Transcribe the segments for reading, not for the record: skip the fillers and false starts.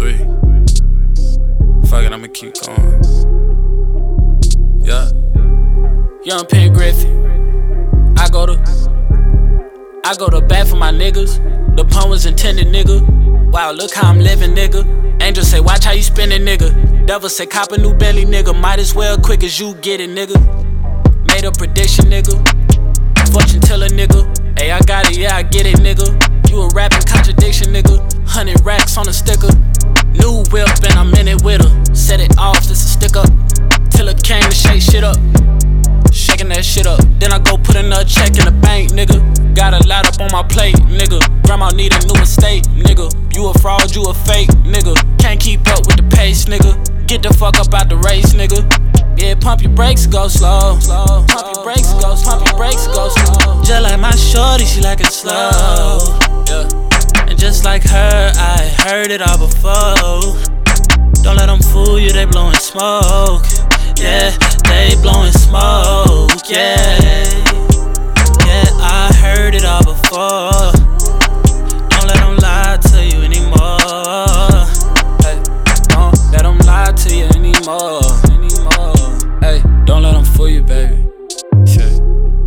3. Fuck it, I'ma keep going. Yeah. Young Pen Griffin. I go to bat for my niggas. The pun was intended, nigga. Wow, look how I'm living, nigga. Angel say, watch how you spendin', nigga. Devil say, cop a new Bentley, nigga. Might as well quick as you get it, nigga. Made a prediction, nigga. Fortune teller, nigga. Hey, I got it, yeah, I get it, nigga. You a rapping contradiction, nigga. 100 racks on a sticker. New whip and I'm in it with her. Set it off, this a stick up. Till it came to shake shit up. Shaking that shit up. Then I go put another check in the bank, nigga. Got a lot up on my plate, nigga. Grandma need a new estate, nigga. You a fraud, you a fake, nigga. Can't keep up with the pace, nigga. Get the fuck up out the race, nigga. Yeah, pump your brakes, go slow. Pump your brakes, go slow. Pump your brakes, go slow. Just like my shorty, she like it slow. Yeah. And just like her, I heard it all before. Don't let them fool you, they blowing smoke. Yeah, they blowing smoke. Yeah, yeah, I heard it all before. Don't let them lie to you anymore. Hey, don't let them lie to you anymore. Hey, don't let them fool you, baby. Shit.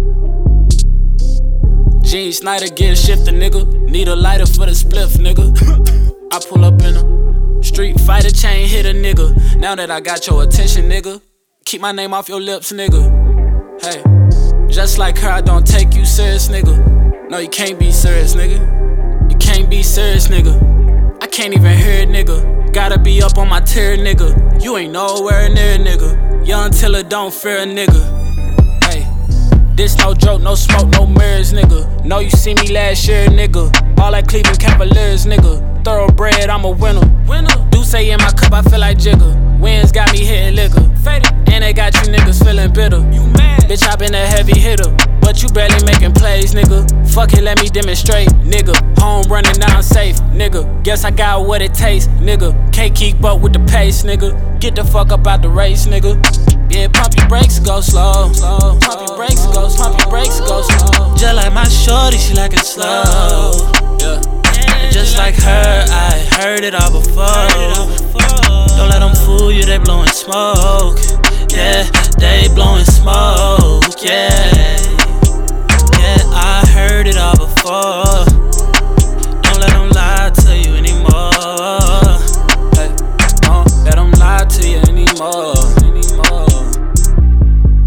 Gene Snyder getting shifted, nigga. Need a lighter for the spliff, nigga. I pull up in a street fighter chain, hit a nigga. Now that I got your attention, nigga. Keep my name off your lips, nigga. Hey, just like her, I don't take you serious, nigga. No, you can't be serious, nigga. You can't be serious, nigga. I can't even hear it, nigga. Gotta be up on my tier, nigga. You ain't nowhere near, nigga. Young Tiller don't fear a nigga. Hey, this no joke, no smoke, no mirrors, nigga. Know you see me last year, nigga. All like Cleveland Cavaliers, nigga. Thoroughbred, I'm a winner. Do say in my cup, I feel like Jigger. Wins got me hitting liquor. And they got you niggas feeling bitter. You mad? Bitch, I been a heavy hitter. But you barely making plays, nigga. Fuck it, let me demonstrate, nigga. Home running, now I'm safe, nigga. Guess I got what it takes, nigga. Can't keep up with the pace, nigga. Get the fuck up out the race, nigga. Yeah, pump your brakes, go slow. Pump your brakes, go slow. Pump your brakes, go slow. Just like my shorty, she like it slow. Yeah. And just like her, I heard it all before. Don't let them fool you, they blowing smoke. Yeah, they blowing